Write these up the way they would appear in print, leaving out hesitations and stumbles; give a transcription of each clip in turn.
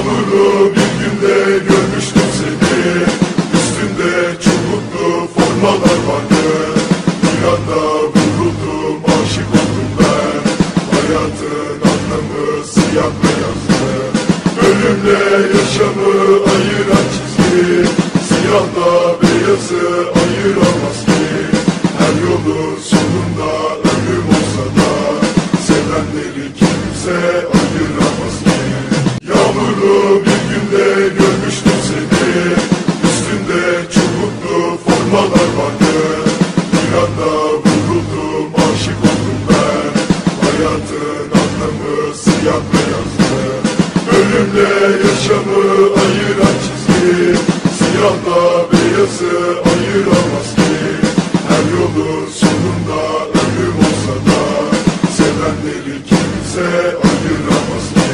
Yağmurlu bir günde görmüştüm seni. Üstünde çubuklu formalar vardı. Bir anda vuruldum, aşık oldum ben. Hayatın anlamı siyah beyazdı. Ölümle yaşamı ayıran çizgi, siyahla beyazı ayıramaz ki. Her yolun sonunda ölüm olsa da sevenleri kimse ayıramaz ki. Yağmurlu bir günde görmüştüm seni. Üstünde çubuklu formalar vardı. Bir anda vuruldum, aşık oldum ben. Hayatın anlamı siyah beyazdı. Ölümle yaşamı ayıran çizgi, siyahla beyazı ayıramaz ki. Her yolun sonunda ölüm olsa da sevenleri kimse ayıramaz ki.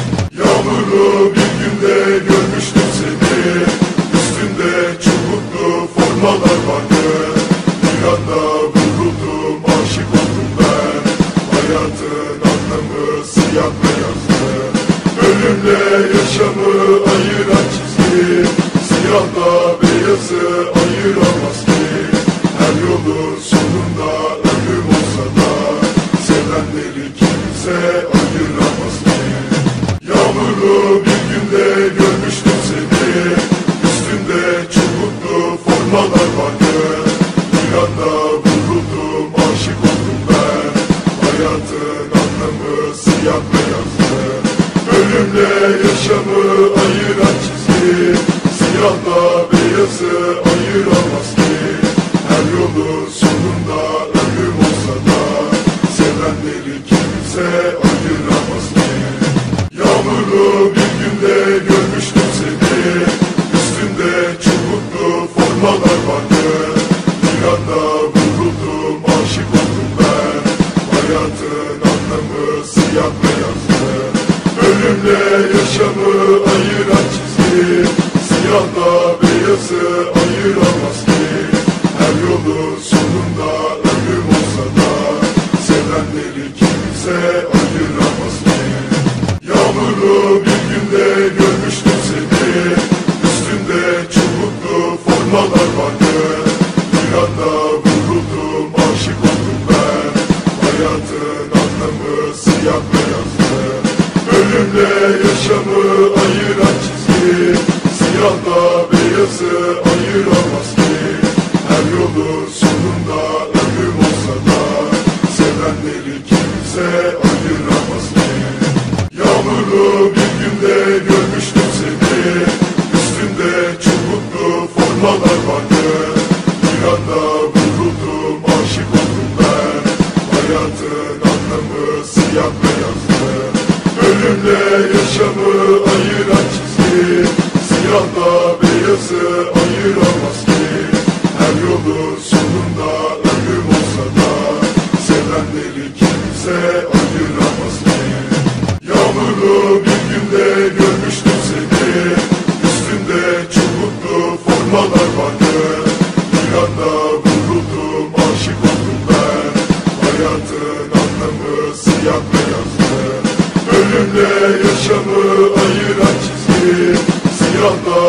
Yağmurlu bir günde görmüştüm seni. Üstünde çubuklu formalar vardı. Bir anda vuruldum, aşık oldum ben. Hayatın anlamı siyah beyazdı. Ölümle yaşamı ayıran çizgi, siyahla beyazı ayıramaz ki. Her yolun sonunda ölüm olsa da sevenleri kimse ayıramaz ki. Yağmurlu bir günde görmüştüm seni. Üstünde çubuklu formalar vardı. Bir anda vuruldum, aşık oldum ben. Hayatın anlamı siyah beyazdı. Ölümle yaşamı ayıran çizgi, siyahla beyazı ayıramaz ki. Her yolun sonunda ölüm olsa da sevenleri kimse ayıramaz ki. Yağmurlu bir günde görmüştüm seni. Üstünde çubuklu formalar vardı. Bir anda vuruldum, aşık oldum ben. Hayatın anlamı siyah beyazdı. Ölümle yaşamı ayıran çizgi, siyahla beyazı ayıramaz ki. Her yolun sonunda ölüm olsa da sevenleri kimse ayıramaz ki. Yağmurlu bir günde görmüştüm seni. Üstünde çubuklu formalar vardı. Bir anda vuruldum, aşık oldum ben. Hayatın anlamı siyah beyazdı. Ölümle yaşamı ayıran çizgi, siyahla beyazı ayıramaz ki. Her yolun sonunda ölüm olsa da sevenleri kimse ayıramaz ki. Yağmurlu bir günde görmüştüm seni. Üstünde çubuklu formalar vardı. Bir anda vuruldum, aşık oldum ben. Hayatın anlamı siyah beyazdı. Ölümle yaşamı ayıran çizgi, siyahla beyazı ayıramaz ki. Her yolun sonunda ölüm olsa da sevenleri kimse ayıramaz ki. Yağmurlu bir günde görmüştüm seni. Üstünde çubuklu formalar vardı. Bir anda vuruldum, aşık oldum ben. Hayatın anlamı siyah beyazdı. Ölümle yaşamı ayıran çizgi, siyahla